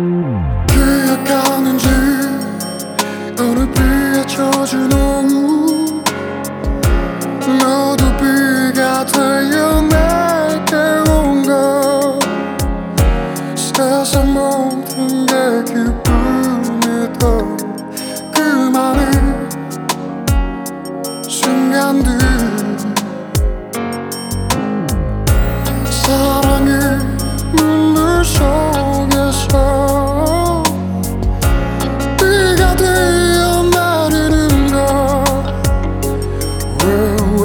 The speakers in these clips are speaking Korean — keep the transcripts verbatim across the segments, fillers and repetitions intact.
기억하는지 어느 비에 젖은 오후 너도 비가 되어 내게 온걸 세상 모든 게 기쁨이던 그 많은 순간들 사랑의 눈물 속에서 비가 되어 내리는 걸 왜 왜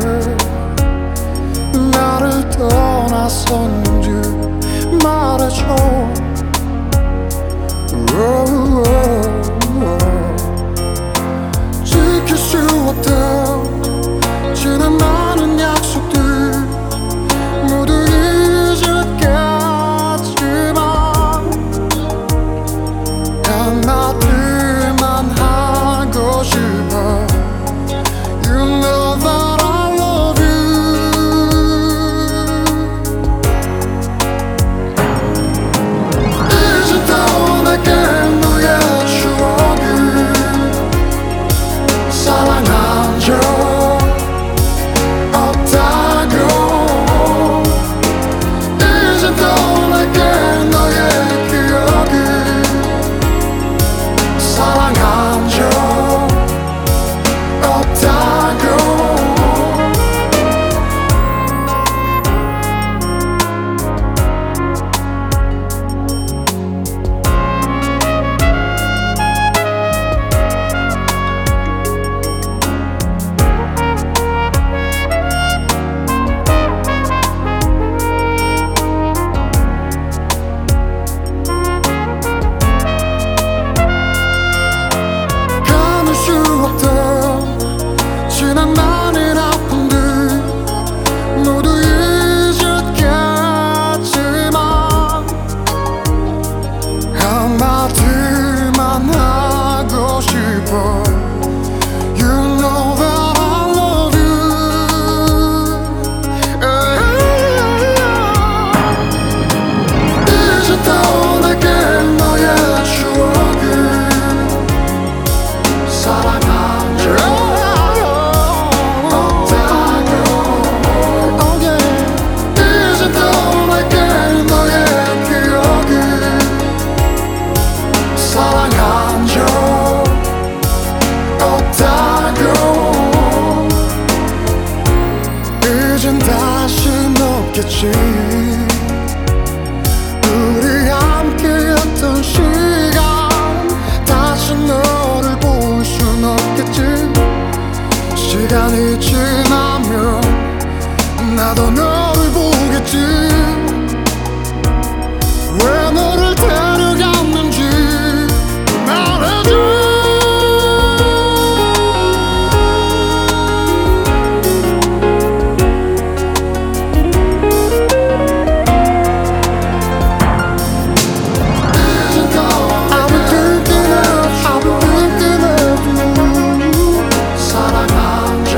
나를 떠났었는지 말해줘. 지킬 수 없던 지난 많은 약속들 모두 잊었겠지만 한마디만 하고 싶어. You know that I love you. 이제 또 내게 너의 추억을 사랑한 적 없다고. 이제 또 내게 너의 기억을 사랑한 적 없다고. 감을 수 없던 지난 많은 아픔들 모두 잊었겠지만 한마디만 하고 싶어. You know that I love you. 이제 또 내게 너의 추억을 사랑한 적 없다고. Oh yeah. 이제 또 내게 너의 기억을 사랑한 적 없다고. 이젠 다신 없겠지. 우리 함께했던 시간 다시 너를 볼 순 없겠지. 시간이 지나면 나도 너를 보겠지. 왜 너를 데려갔는지 말해줘. I've been thinking of, I've been thinking of you. 사랑한 적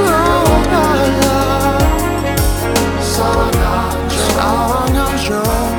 사랑한 적